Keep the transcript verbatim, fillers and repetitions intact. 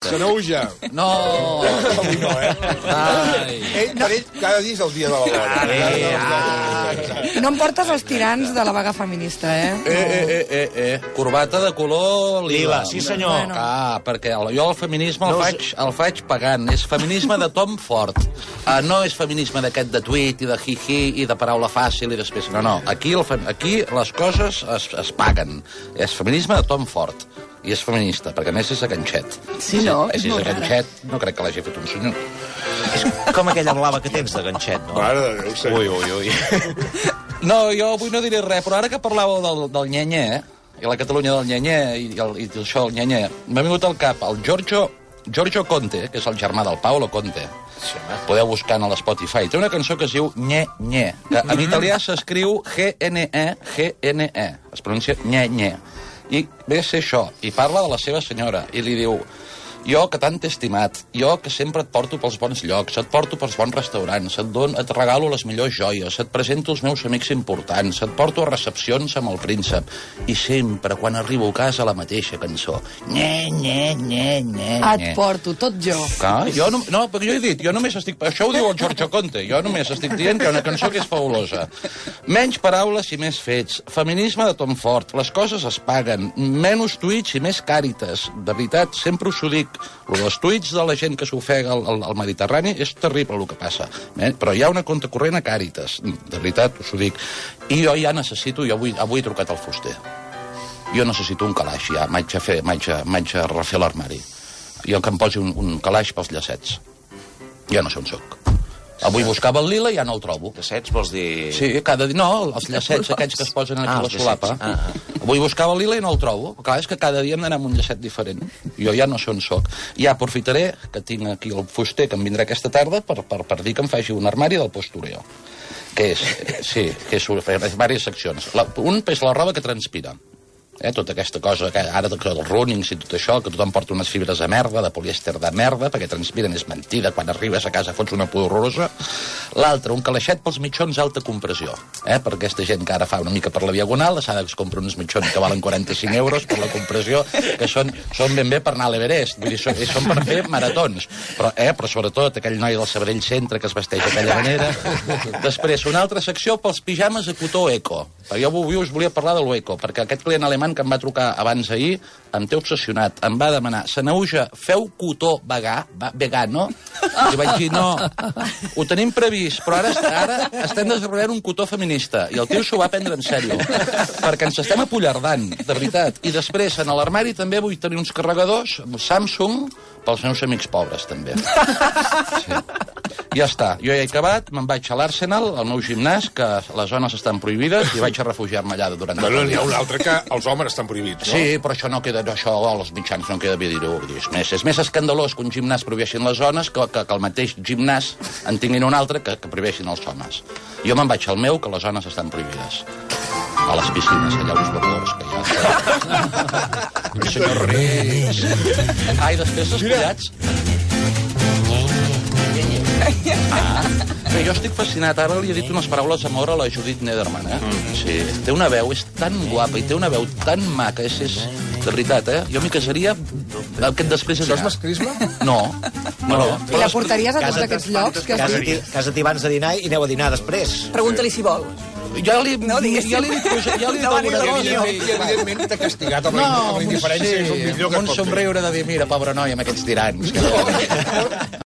feminista. Sanauja. No! Avui no, eh? Ai. Ell, per ell, cada dia és el dia de la dona. No em portes els tirants de la vaga feminista, eh? Eh, eh, eh, eh, eh. Corbata de color lila. Lila, sí senyor. Bueno. Ah, perquè el, jo el feminisme el, No, faig, el faig pagant. És feminisme de Tom Ford. Uh, no és feminisme d'aquest de tuit i de hi-hi i de paraula fàcil i després... No, no. Aquí, el, fe- aquí les coses es, es paguen. És feminisme de Tom Ford. I és feminista, perquè a més és a ganxet. Sí, no? Si és a ganxet, no crec que l'hagi fet un senyor. És com aquella blava que tens de ganxet, no? Mare de Déu, sí. Ui, ui, ui. No, jo avui no diré res, però ara que parlàveu del, del nyenyé, i la Catalunya del nyenyé, i, el, i això, el nyenyé, m'ha vingut al cap el Giorgio, Giorgio Conte, que és el germà del Paolo Conte. Sí, Podeu buscar a l'Spotify. Té una cançó que es diu Nye Nye, que en italià s'escriu G N E G N E. Es pronuncia Nye Nye. I ve a ser això, i parla de la seva senyora, i li diu... Jo, que tant t'he estimat, jo que sempre et porto pels bons llocs, et porto pels bons restaurants, et, don, et regalo les millors joies, et presento els meus amics importants, et porto a recepcions amb el príncep, i sempre, quan arribo a casa, la mateixa cançó. Nye, nye, nye, nye, Et porto, tot jo. Clar, jo no, no, perquè jo he dit, jo només estic... Això ho diu el Giorgio Conte, jo només estic dient que hi ha una cançó que és fabulosa. Menys paraules i més fets. Feminisme de Tom Ford. Les coses es paguen. Menys tuits i més càritas. De veritat, sempre us ho dic. Lo dels tuits de la gent que s'ofega al, al, al Mediterrani és terrible el que passa. Eh? Però hi ha una compte corrent a Càritas. De veritat, us ho dic. I jo ja necessito, jo avui, avui he trucat al fuster. Jo necessito un calaix ja. M'haig a fer, m'haig a, m'haig a refer l'armari. Jo que em posi un, un calaix pels llacets. Ja no sé on soc. Avui buscava el lila i ja no el trobo. Llacets vols dir... Sí, cada dia... No, els llacets aquests que es posen aquí Ah, a la els solapa. llacets. Ah, ah. Avui buscava el lila i no el trobo. Clar, és que cada dia hem d'anar amb un llacet diferent. Jo ja no sé on soc. Ja aprofitaré que tinc aquí el fuster que em vindrà aquesta tarda per, per, per dir que em faci un armari del postureo. Que és... Sí, que és, és diverses seccions. La, un és la roba que transpira. Eh, tota aquesta cosa, que ara dels runnings i tot això, que tothom porta unes fibres de merda, de polièster de merda, perquè transpiren, és mentida, quan arribes a casa fots una pudor horrorosa. L'altre, un calaixet pels mitjons d'alta compressió, eh, per aquesta gent que ara fa una mica per la diagonal, s'ha de comprar uns mitjons que valen quaranta-cinc euros per la compressió, que són, són ben bé per anar a l'Everest, vull dir, són, són per fer maratons, però, eh, però sobretot aquell noi del Sabadell Centre que es vesteix d'aquella manera. Després, una altra secció pels pijames de cotó eco, perquè jo avui us volia parlar de l'eco, perquè aquest client alemany que em va trucar abans ahir, em té obsessionat, em va demanar, Sanauja, feu cotó vegà, va, vegano? I vaig dir, no, ho tenim previst, però ara, ara estem desenvolupant un cotó feminista, i el tio s'ho va prendre en sèrio, perquè ens estem apollardant, de veritat. I després, en l'armari també vull tenir uns carregadors, Samsung, pels meus amics pobres, també. Sí. Ja està, jo ja he acabat, me'n vaig a l'Arsenal, al meu gimnàs, que les zones estan prohibides, i vaig a refugiar-me allà durant... Bueno, n'hi ha un altre que els homes estan prohibits, no? Sí, però això no queda, això als mitjans no queda bé dir-ho. És més, és més escandalós que un gimnàs prohibeixin les zones que, que, que el mateix gimnàs en tinguin un altre que, que prohibeixin els homes. Jo me'n vaig al meu, que les zones estan prohibides. A les piscines, allà uns vapors, que ja... El senyor Reis... Ai, després els collats... Ah, bé, jo estic fascinat. Ara li he dit unes paraules d'amor a la Judith Nederman, eh? Mm. Sí, té una veu, és tan guapa i té una veu tan maca, és, és de veritat, eh? Jo m'hi casaria el que després de Això és dinar. masclisme? No, no, no. I la portaries a tots aquests llocs que has Casa-t'hi dit? casa abans de dinar i aneu a dinar després. Pregunta-li si vol. Ja li, No diguis. ja li he dit, cosa- ja li he dit No, alguna ni la cosa. opinió. I, evidentment, t'ha castigat amb, la, amb la amb un- indiferència, és un millor que amb un es pot fer. somriure de dir, mira, pobre noi, amb aquests tirants. Que...